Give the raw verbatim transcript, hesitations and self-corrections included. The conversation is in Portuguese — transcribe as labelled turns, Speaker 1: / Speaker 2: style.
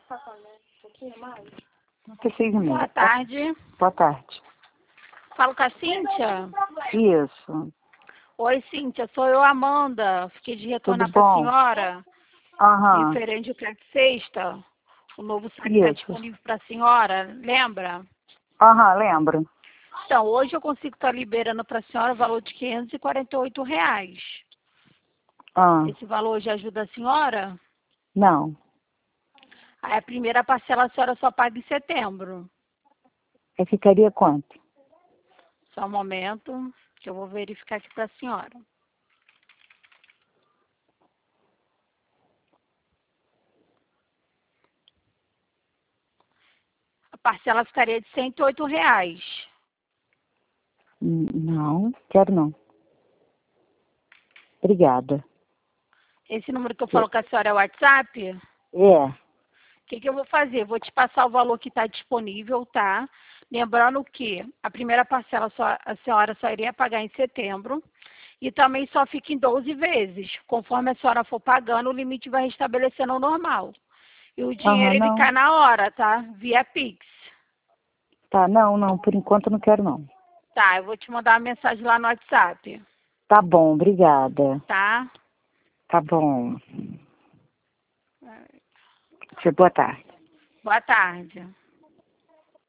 Speaker 1: Um pouquinho mais?
Speaker 2: Boa tarde.
Speaker 1: Boa tarde.
Speaker 2: Falo com a Cíntia?
Speaker 1: Isso.
Speaker 2: Oi, Cíntia, sou eu, Amanda. Fiquei de retornar
Speaker 1: Tudo
Speaker 2: para a
Speaker 1: bom?
Speaker 2: senhora.
Speaker 1: Aham.
Speaker 2: Referente ao Crack Sexta. O novo site está
Speaker 1: Isso.
Speaker 2: disponível para a senhora, lembra?
Speaker 1: Aham, lembro.
Speaker 2: Então, hoje eu consigo estar liberando para a senhora o valor de quinhentos e quarenta e oito reais.
Speaker 1: Ah,
Speaker 2: Esse valor já ajuda a senhora?
Speaker 1: não.
Speaker 2: Aí a primeira parcela a senhora só paga em setembro.
Speaker 1: Aí ficaria quanto?
Speaker 2: Só um momento, que eu vou verificar aqui para a senhora. A parcela ficaria de cento e oito reais.
Speaker 1: Hum, Não, quero não. Obrigada.
Speaker 2: Esse número que eu falo com a senhora é o WhatsApp?
Speaker 1: É.
Speaker 2: O que, que eu vou fazer? Vou te passar o valor que está disponível, tá? Lembrando que a primeira parcela só, a senhora só iria pagar em setembro e também só fica em doze vezes. Conforme a senhora for pagando, o limite vai restabelecendo ao normal. E o dinheiro,
Speaker 1: Aham,
Speaker 2: ele
Speaker 1: não.
Speaker 2: cai na hora, tá? Via Pix.
Speaker 1: Tá, não, não, por enquanto eu não quero não.
Speaker 2: Tá, eu vou te mandar uma mensagem lá no WhatsApp,
Speaker 1: Tá bom, obrigada.
Speaker 2: tá?
Speaker 1: Tá bom. Boa tarde.
Speaker 2: Boa tarde.